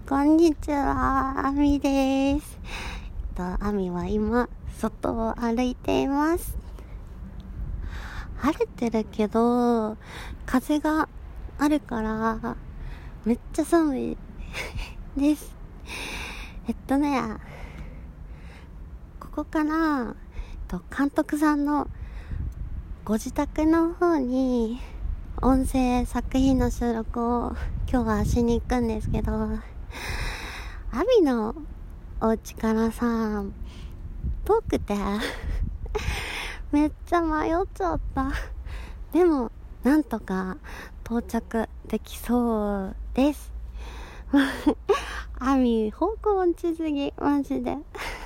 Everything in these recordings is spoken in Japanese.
こんにちは、あみです。あみは今外を歩いています。晴れてるけど風があるからめっちゃ寒いです。ここから監督さんのご自宅の方に音声作品の収録を今日はしに行くんですけど、アミのお家からさ、遠くてめっちゃ迷っちゃった。でもなんとか到着できそうです。アミ方向音痴すぎマジで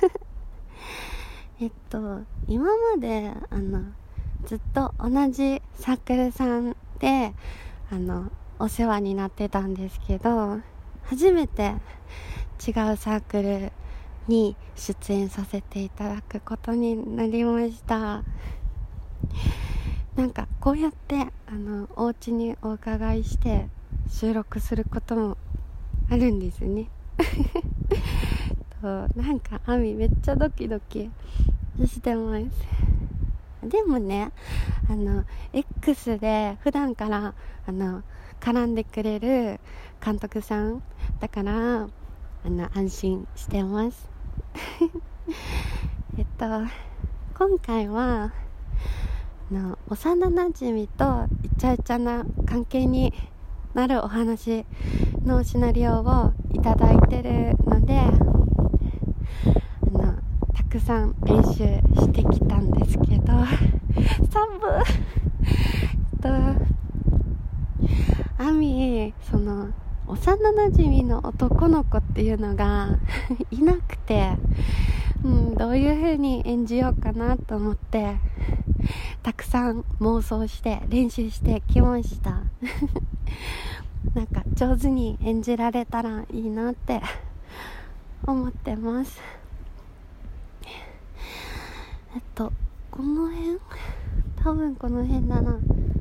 今までずっと同じサークルさんでお世話になってたんですけど、初めて違うサークルに出演させていただくことになりました。なんかこうやってお家にお伺いして収録することもあるんですね。なんかアミめっちゃドキドキしてます。でもね、X で普段から絡んでくれる監督さんだから安心してます。今回は幼なじみとイチャイチャな関係になるお話のシナリオをいただいてるので、たくさん練習してきたんですけどアミ幼なじみの男の子っていうのがいなくて、どういう風に演じようかなと思ってたくさん妄想して練習してきましたなんか上手に演じられたらいいなって思ってます。この辺、多分この辺だな。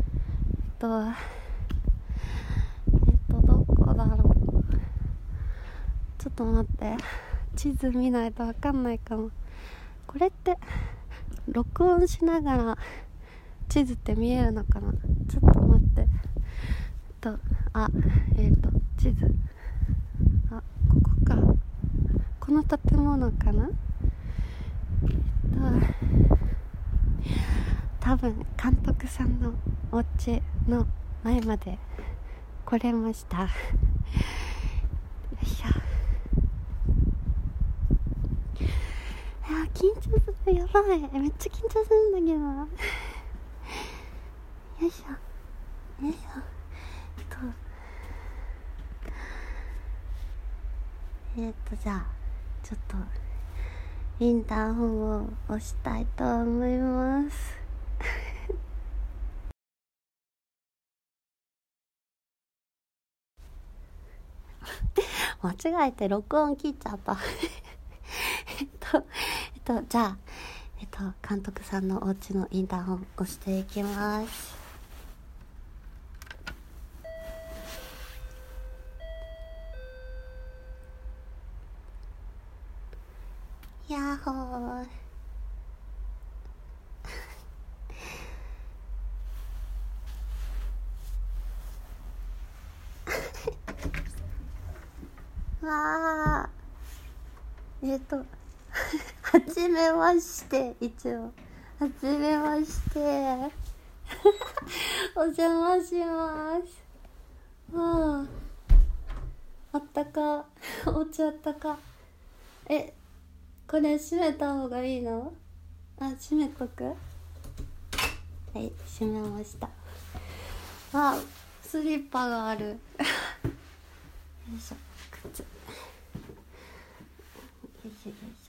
どこだろう。ちょっと待って、地図見ないと分かんないかも。これって録音しながら地図って見えるのかな。ちょっと待って。地図、ここか。この建物かな。多分監督さんのお家の前まで来れました。よいしょ。緊張する。やばい、めっちゃ緊張するんだけどよいしょよいしょ。じゃあちょっとインターホンを押したいと思います間違えて録音切っちゃったじゃあ監督さんのお家のインターホン押していきます。ヤッホーわーはじめまして。一応はじめましてお邪魔します。あったかお茶あったか。これ閉めた方がいいの？閉めとく？はい、閉めました。スリッパがあるよいしょ、靴よいしょよいし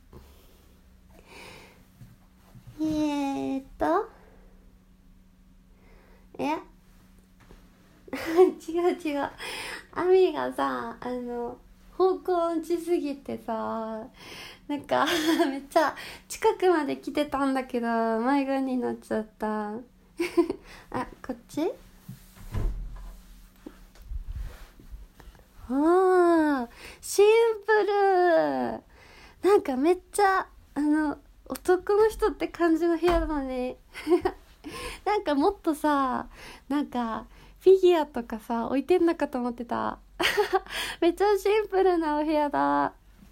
ょ違うアミがさ方向音痴すぎてさ、なんかめっちゃ近くまで来てたんだけど迷子になっちゃったこっち？ シンプル。なんかめっちゃ男の人って感じの部屋だね。なんかもっとさ、なんかフィギュアとかさ置いてんのかと思ってた。めっちゃシンプルなお部屋だ。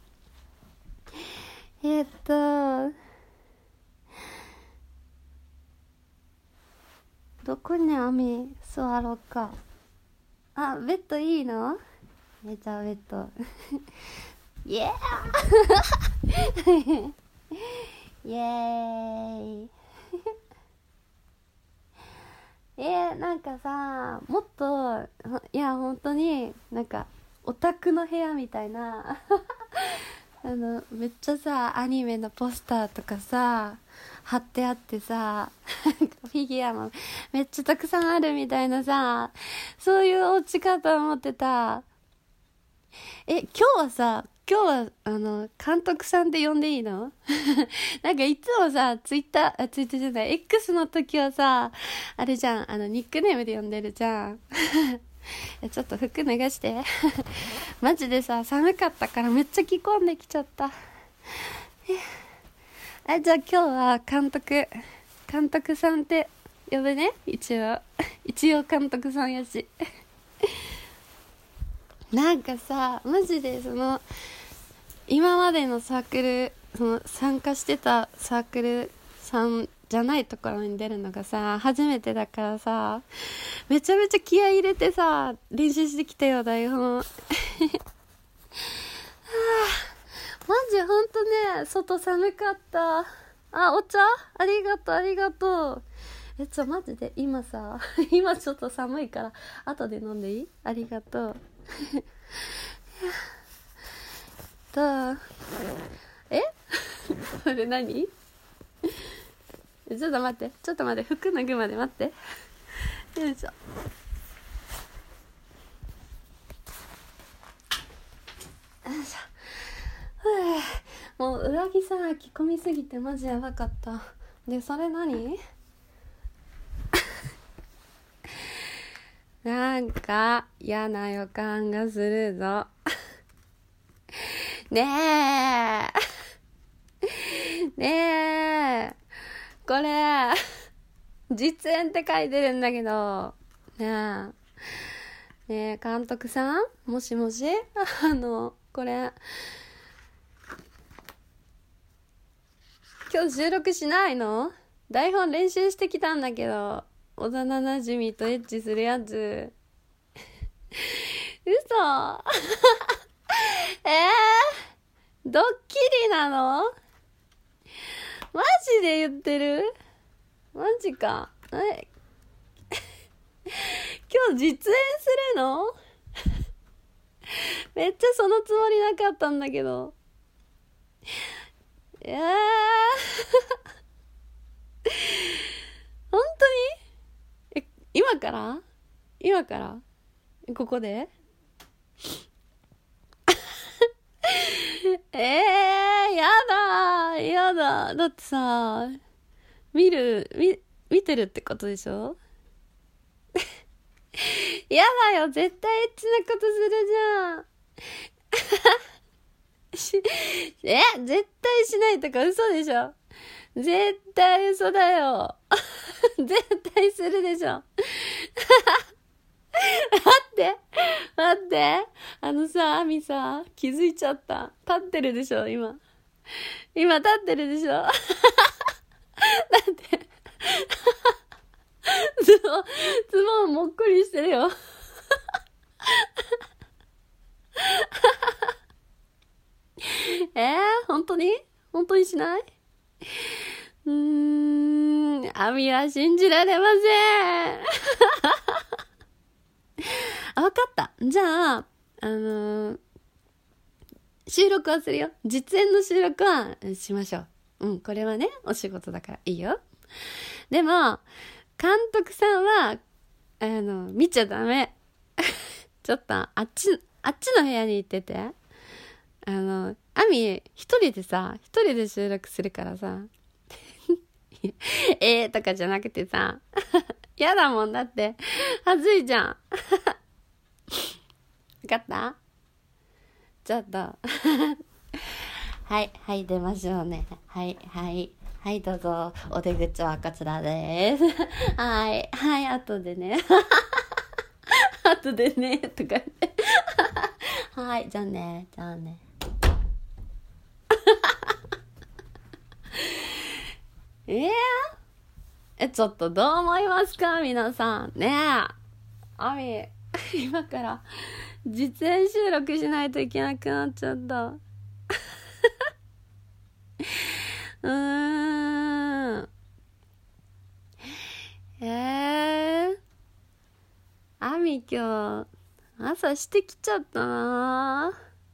どこに網座ろうか。あ、ベッドいいの？じゃあベッド。イエーイエーイ。なんかさ、もっと、いや本当になんかオタクの部屋みたいなめっちゃさアニメのポスターとかさ貼ってあってさ、フィギュアもめっちゃたくさんあるみたいなさ、そういうお家かと思ってた。今日は監督さんって呼んでいいの？なんかいつもさツイッターじゃない X の時はさあれじゃん、ニックネームで呼んでるじゃん。ちょっと服脱がして。マジでさ寒かったからめっちゃ着込んできちゃった。じゃあ今日は監督さんって呼ぶね。一応監督さんやし。なんかさマジで今までのサークル、参加してたサークルさんじゃないところに出るのがさ初めてだからさ、めちゃめちゃ気合い入れてさ練習してきたよ台本。マジほんとね外寒かった。お茶ありがとう。マジで今ちょっと寒いから後で飲んでいい？ありがとう。それ何？ちょっと待って服脱ぐまで待って。よいしょ。もう上着さ着込みすぎてマジやばかった。でそれ何？なんか嫌な予感がするぞ。ねえこれ実演って書いてるんだけどねえ監督さんもしもしこれ今日収録しないの？台本練習してきたんだけど幼なじみとエッチするやつ。嘘。ドッキリなの？マジで言ってる？マジか。今日実演するの？めっちゃそのつもりなかったんだけど。本当に？今からここでやだ。だってさ、見てるってことでしょ？やだよ、絶対エッチなことするじゃん。絶対しないとか嘘でしょ？絶対嘘だよ。絶対するでしょ。待って。アミさ、気づいちゃった。立ってるでしょ、今立ってるでしょ。だって、ズボンもっこりしてるよ。本当にしない？アミは信じられません。わかった。じゃあ、収録はするよ。実演の収録はしましょう。これはね、お仕事だからいいよ。でも、監督さんは、見ちゃダメ。ちょっと、あっちの部屋に行ってて。アミ、一人で収録するからさ。とかじゃなくてさ。やだもんだって。はずいじゃん。わかった？ ちょっとはいはい出ましょうね。はいはいはいどうぞ。お出口はこちらですはいはい後でね後でねとか言ってはいじゃあねじゃあねちょっとどう思いますか皆さんねえ。アミ今から実演収録しないといけなくなっちゃったうーんアミ今日朝してきちゃったな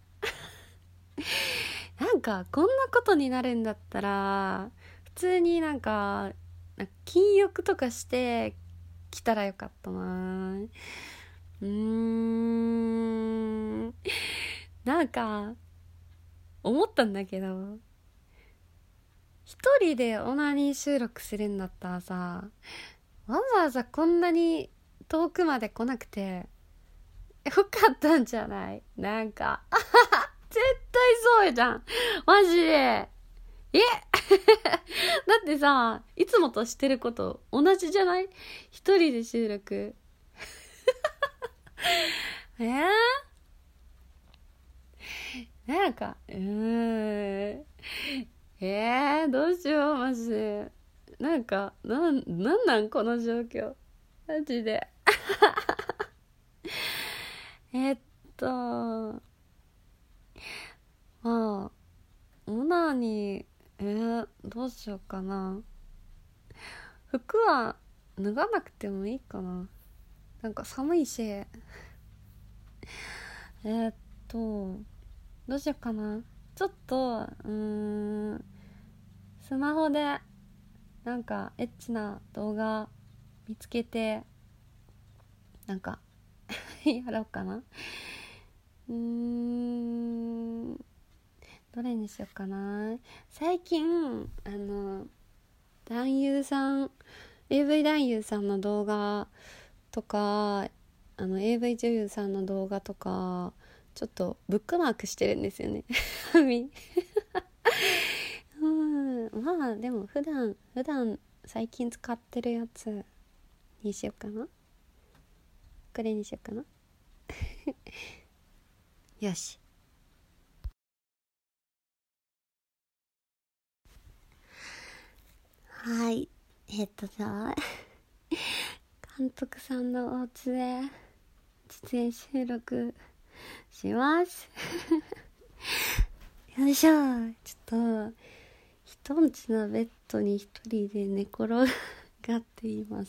なんかこんなことになるんだったら普通になんか禁欲とかしてきたらよかったな。なんか思ったんだけど、一人でオナニー収録するんだったらさ、わざわざこんなに遠くまで来なくてよかったんじゃない？なんか絶対そうじゃんマジで。だってさ、いつもとしてること同じじゃない？一人で収録なんかどうしようマジで。なんかなんこの状況マジでえっとまあオナニーどうしようかな。服は脱がなくてもいいかな。なんか寒いしどうしようかな。ちょっとスマホでなんかエッチな動画見つけてなんかやろうかな。どれにしようかな。最近男優さん AV 男優さんの動画とかAV 女優さんの動画とかちょっとブックマークしてるんですよねまあでも普段最近使ってるやつにしようかな。これにしようかなよし。はいじゃあ監督さんのお家で実演収録しますよいしょ。ちょっと人んちのベッドに一人で寝転がっています。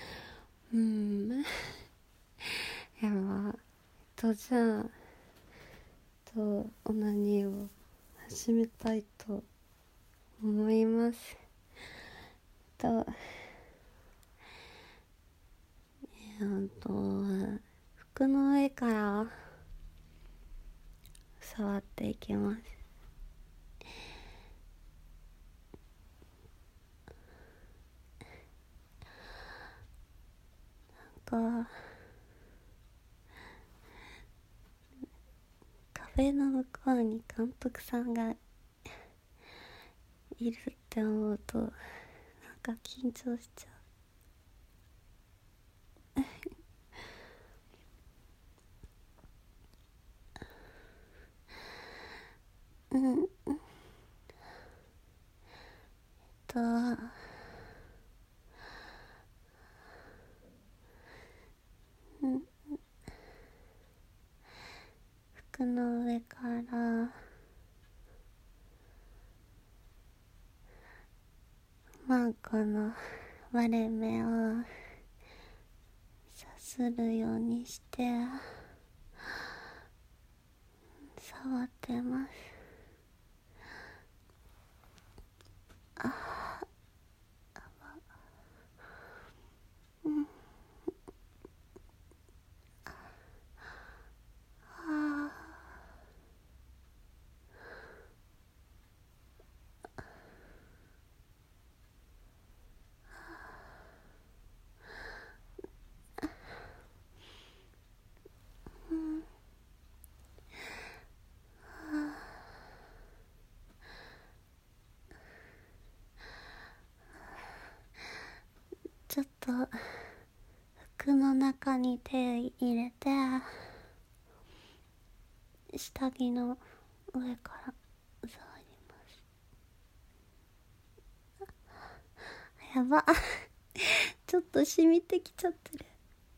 やば。じゃあオナニーを始めたいと思います。服の上から触っていきます。なんか壁の向こうに監督さんがいるって思うとなんか緊張しちゃう。服の上からこの割れ目をさするようにして触ってます。 服の中に手入れて、下着の上から触ります。やばちょっと染みてきちゃってる。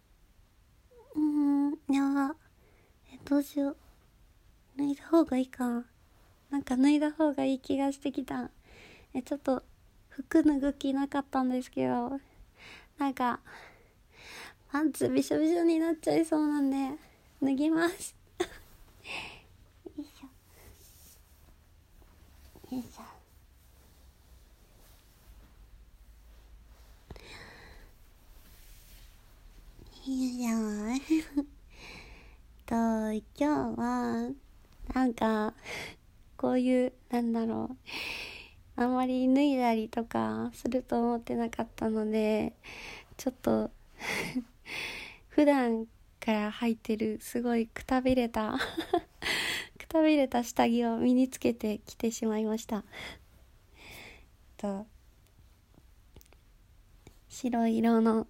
やば。どうしよう。脱いだ方がいいかな。なんか脱いだ方がいい気がしてきた。ちょっと服脱ぐ気なかったんですけど、なんかパンツびしょびしょになっちゃいそうなんで脱ぎますよいしょよいしょいいよ今日はなんかこういうあんまり脱いだりとかすると思ってなかったので、ちょっと普段から履いてるすごいくたびれた下着を身につけてきてしまいました。白色の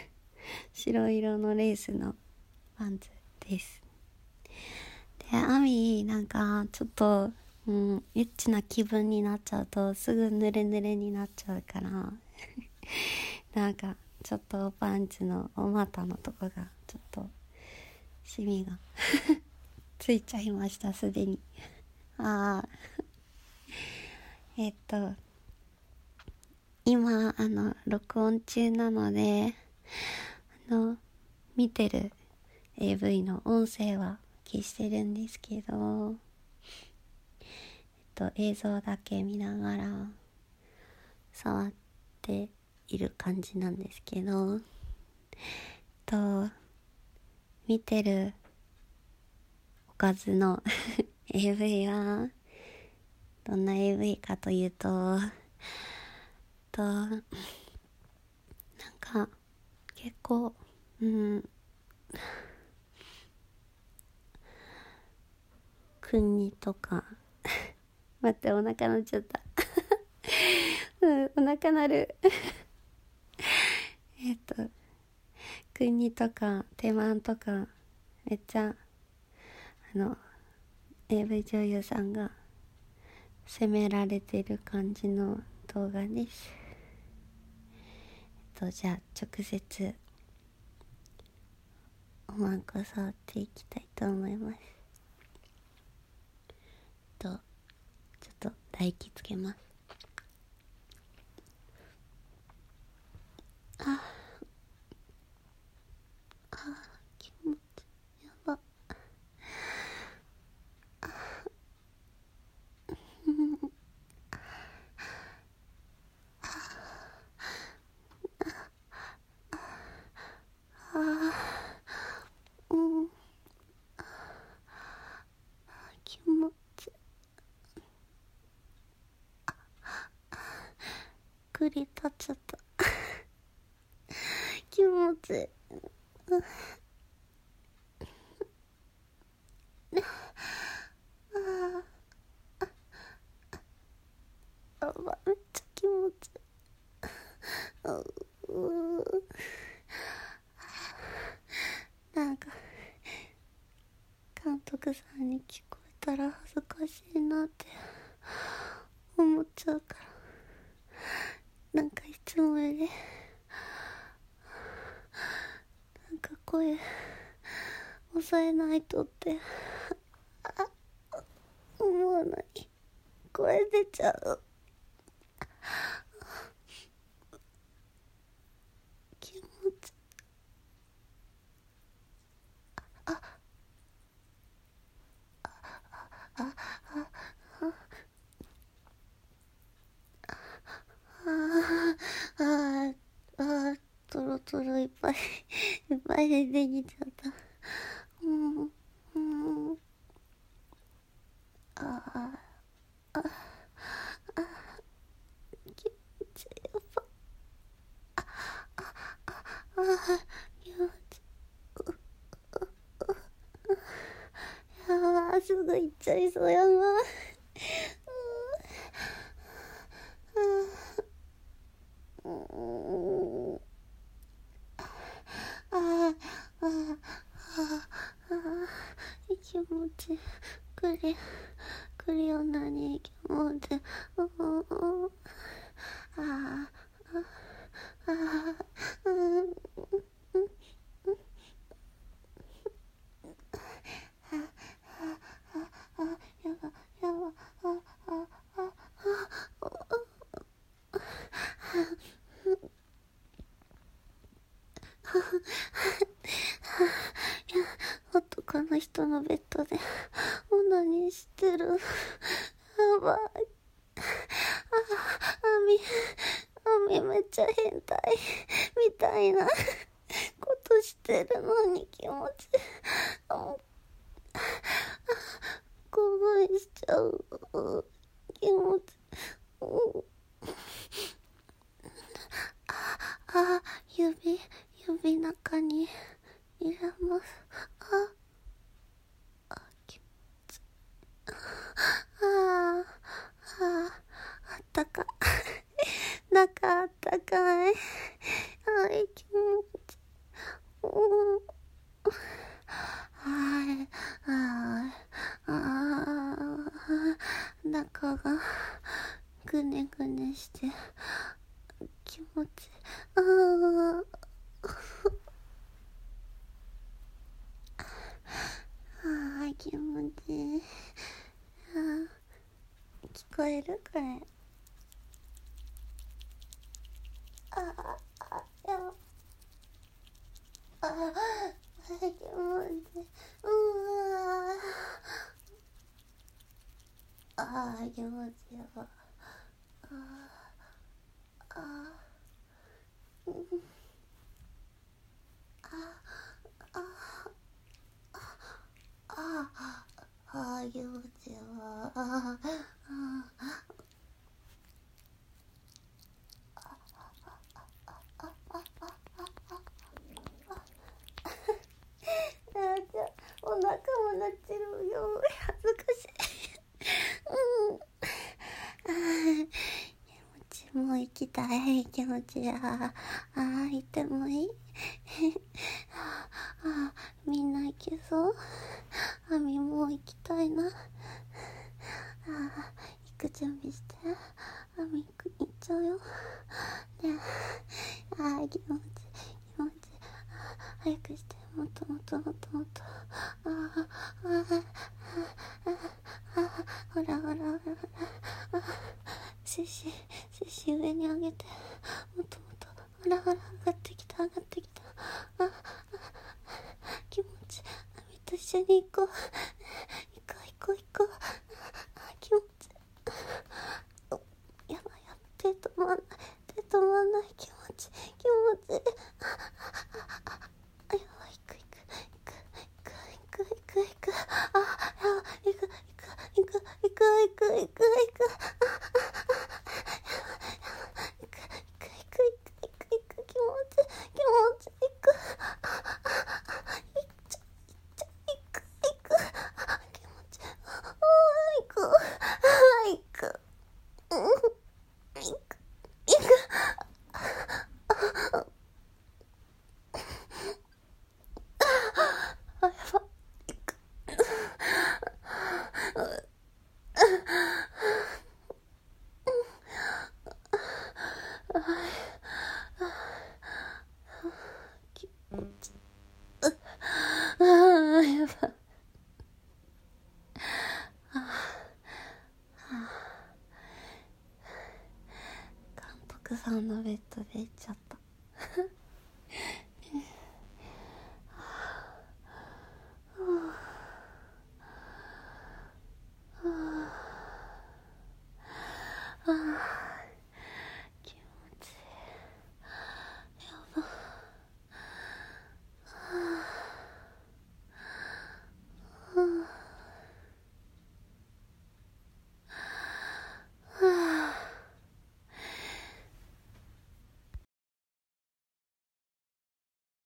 レースのパンツです。で、アミなんかちょっとエッチな気分になっちゃうとすぐ濡れ濡れになっちゃうからなんかちょっとパンツのお股のとこがちょっとシミがついちゃいました、すでに。今録音中なので見てる AV の音声は消してるんですけど、映像だけ見ながら触っている感じなんですけど、見てるおかずのAV はどんな AV かというと、なんか結構国とか待って、お腹鳴っちゃったお腹鳴る国とか手満とかめっちゃAV 女優さんが責められてる感じの動画です。じゃあ直接おまんこ触っていきたいと思います。ちょっと唾液つけます。気持ちやば気持ちくり立っちゃった気持ちやば、めっちゃ気持ちなんか監督さんに聞こえたら恥ずかしいなって思っちゃうから、なんかいつもよりなんか声抑えないとって思うのに声出ちゃう。気持ちトロトロいっぱい出てきちゃった。気持ちやば。気持ちすぐ行っちゃいそうやな。 なに気持ち、ああ、ああ、やば、やば、男の人のベッドでオナニーしてる。やばい。アミめっちゃ変態みたいなことしてるのに気持ち興奮しちゃう。気持ち、指中に入れます。気持ち、あったか中あったかい。気持ち、中がぐねぐねして気持ち、気持ちいい。聞こえるこれ。やば。気持ちいい。気持ちいいわ。気持ちいいわ。お腹も鳴ってるよ。恥ずかしい。気持ち、もう行きたい。気持ちや。行ってもいい？みんな行けそう？もう行きたいな。行く準備して。行っちゃうよ。ねえ。気持ち。早くして。もっと。ほら。背上に上げて。もっと。ほら、上がってきた。気持ち。と一緒に行こう。気持ち。やばい。手止まんない。気持ち。やばい。行く。やば。監督さんのベッドで行っちゃった。